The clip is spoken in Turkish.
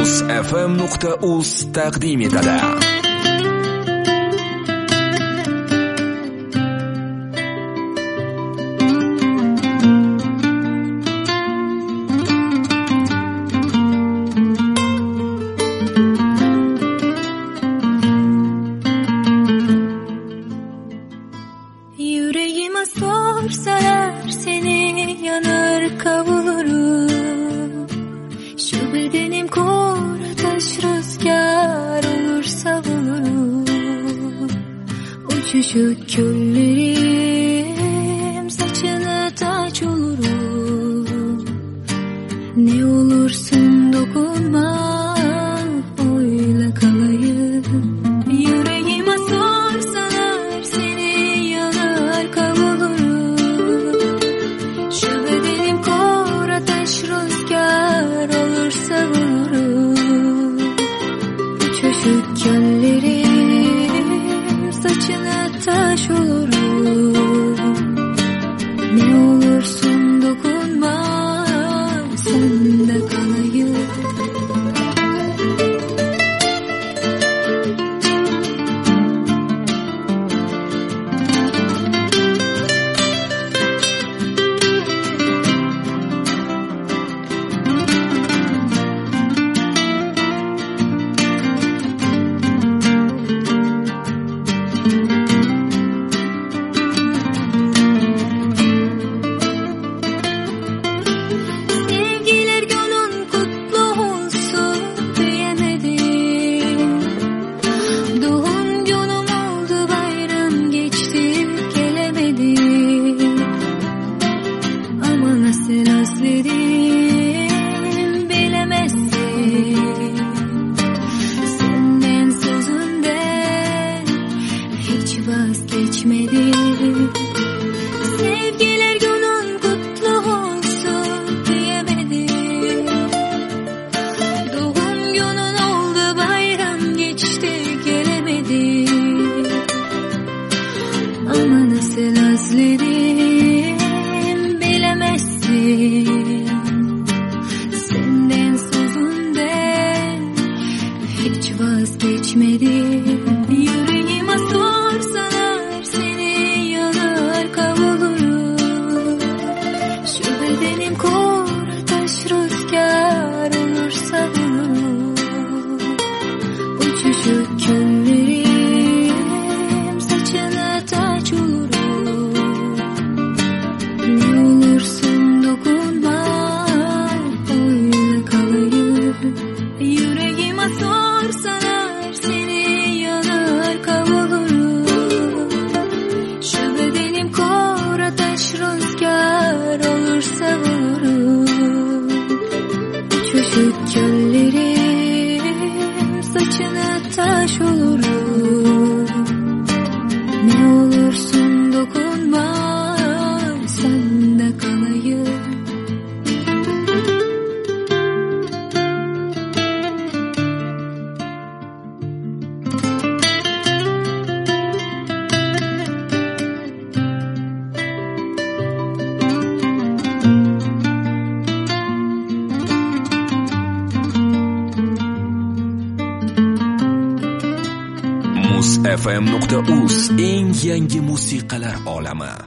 muzfm.uz taqdim etadi. Yüreğime sorsalar seni yanar kavulurum. Şu bedenim kor ateş rüzgar olur savunurum. Uçuşup küllerim saçına taç olurum. Ne olursun dokunma öyle kalayım. Yüreğime sorsalar seni yanar kavulurum. Şu bedenim kor ateş rüzgar olur savunurum. Uçuşup göllerim saçına taş olurum. Ne olursun dokunma sende kalayım. Sevgiler günün kutlu olsun diyemedim. Doğum günüm oldu bayram geçti gelemedim. Ama nasıl özledim bilemezsin. Senden sözünden hiç vazgeçmedim. Sevgiler günün kutlu olsun diyemedim. Doğum günün oldu bayram geçti gelemedim. Ama nasıl özledim bilemezsin. Senden sözünden hiç vazgeçmedim. Yüreğime sorsalar seni yanar kavulurum. Şu bedenim kor ateş rüzgar olur savunurum. Uçuşup küllerim saçına taç olurum. Ne olursun dokunma öyle kalayım. Yüreğime sorsalar seni yanar kavulurum. Şu bedenim kor ateş rüzgar olur savunurum. Uçuşup göllerim saçına taş olurum. Ne olursun dokunma sende kalayım. muzfm.uz eng yangi musiqalar olami.